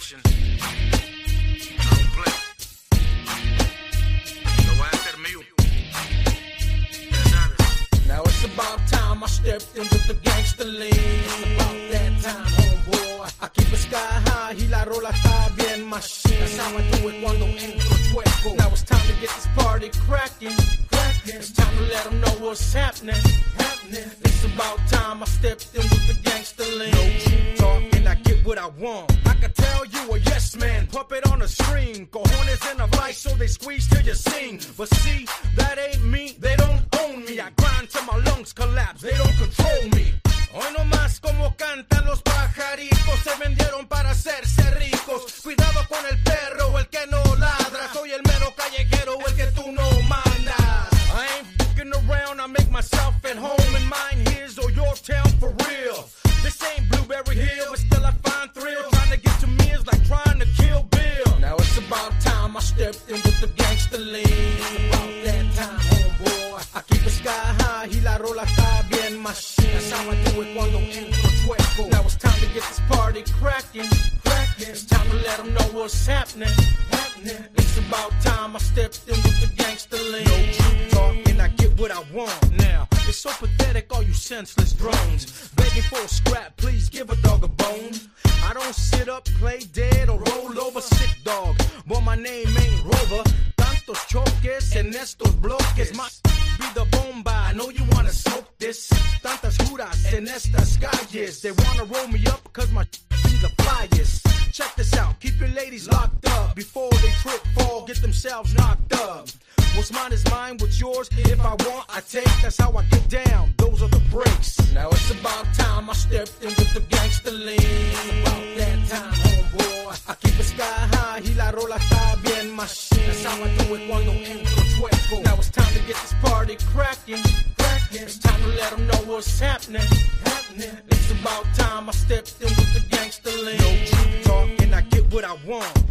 passion. I don't play. Lo voy a hacer mío. Ya sabes. Now it's about time I stepped in with the gangster lean. It's about that time, homeboy. I keep it sky high y la rola está bien machine. That's how I do it cuando entro chueco. Now it's time to get this party cracking. It's time to let them know what's happening. It's about time I stepped in with the gangster lean. No cheap talk and I get what I want. I can tell you a yes man, puppet on the string. Cojones in a vice so they squeeze till you sing. But see, that ain't me, they don't own me. I grind till my lungs collapse, they don't control me. Hoy no más como cantan los pajaritos, se vendieron para hacerse ricos. Cuidado con el perro, el que no ladra. Soy el mero callejero, el que tú no mandas. I ain't fucking around, I make myself at home. And mine his or your town for real. This ain't Blueberry Hill, but still I find thrill. Trying to get to me is like trying to kill Bill. Now it's about time I stepped in with the gangster lean. It's about that time, homeboy. I keep it sky high y la rola está bien machine. That's how I do it cuando entro chueco. Now it's time to get this party cracking. It's time to let them know what's happening. It's about time I stepped in with the gangster lean. No cheap talk and I get what I want. Now, it's so pathetic, all you senseless drones. Begging for a scrap, please give a dog a bone. I don't sit up, play dead, or roll over sick dog. But my name ain't Rover. Tantos choques en estos bloques. My be the bomba, I know you wanna smoke this. Tantas juras en estas calles. They wanna roll me up cause my be the flyest. Check this out, keep your ladies locked up. Before they trip, fall, get themselves knocked up. What's mine is mine, what's yours? If I want, I take. That's how I get down, those are the breaks. Now it's about time I stepped in with the gangster lean. It's about that time, homeboy. I keep it sky high y la rola está bien machine. That's how I do it cuando entro chueco. Now it's time to get this party cracking. It's time to let them know what's happening. It's about time I stepped in with the gangster lean. No cheap talk and I get what I want.